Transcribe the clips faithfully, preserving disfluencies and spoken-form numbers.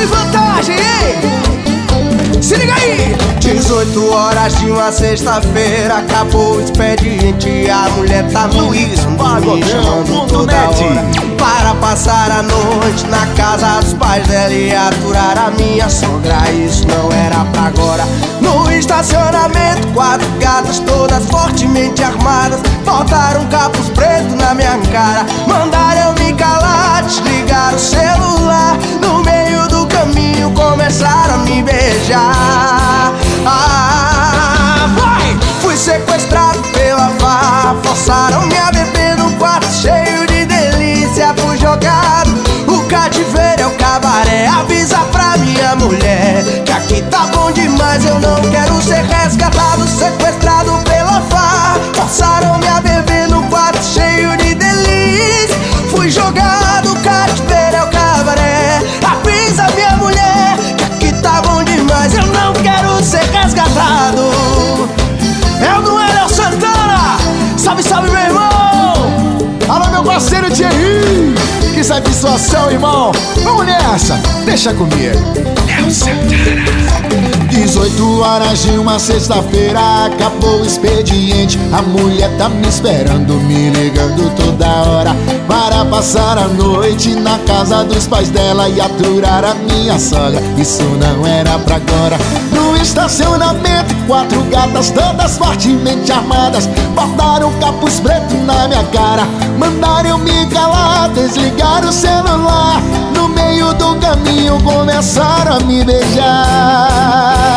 vantagem, hein? Se liga aí! dezoito horas de uma sexta-feira, acabou o expediente. A mulher tá no isso, me chamando toda hora para passar a noite na casa dos pais dela e aturar a minha sogra. Isso não era pra agora. No estacionamento, quatro gatas todas fortemente armadas botaram capuz preto na minha cara, mandaram eu me calar, desligaram o celular. No meio do caminho começaram a me beijar. Ah, vai! Fui sequestrado pela farra, forçaram-me a beber num quarto cheio de delícia. Fui jogado, o cativeiro é o cabaré. Avisa pra minha mulher que aqui tá bom demais, eu não quero ser resgatado. Sequestrado pela farra, forçaram-me a beber num quarto cheio de delícia. Fui jogado, o cativeiro é o cabaré. Avisa minha mulher que aqui tá bom demais, eu não quero ser resgatado. É o Noel Santana! Salve, salve, meu irmão! Alô, meu parceiro Thierry! Que satisfação, irmão! Vamos nessa! Deixa comigo! Noel Santana! dezoito horas de uma sexta-feira, acabou o expediente. A mulher tá me esperando, me ligando toda hora para passar a noite na casa dos pais dela e aturar a minha sogra. Isso não era pra agora. No estacionamento, quatro gatas todas fortemente armadas botaram capuz preto na minha cara, mandaram eu me calar, desligaram o celular. No meio do caminho começaram a me beijar.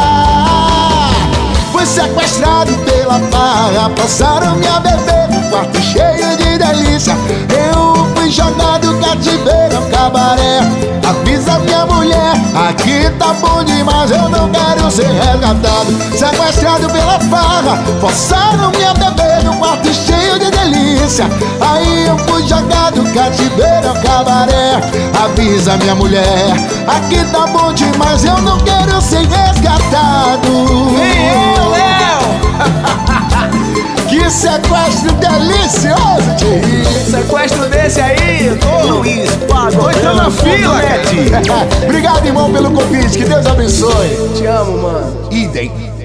Fui sequestrado pela farra, passaram-me a beber num quarto cheio de delícia. Eu fui jogado, cativeiro, cabaré. Avisa minha mulher, aqui tá bom demais, eu não quero ser resgatado. Sequestrado pela farra, forçaram-me a beber num quarto cheio de delícia. Aí eu fui jogado, cativeiro, cabaré. Avisa minha mulher, aqui tá bom demais, eu não quero ser resgatado. Nem eu, Léo! Que sequestro delicioso, Thierry! Sequestro desse aí, eu tô Luiz, tô entrando na fila, Cat. Obrigado, irmão, pelo convite, que Deus abençoe. Te amo, mano. Idem.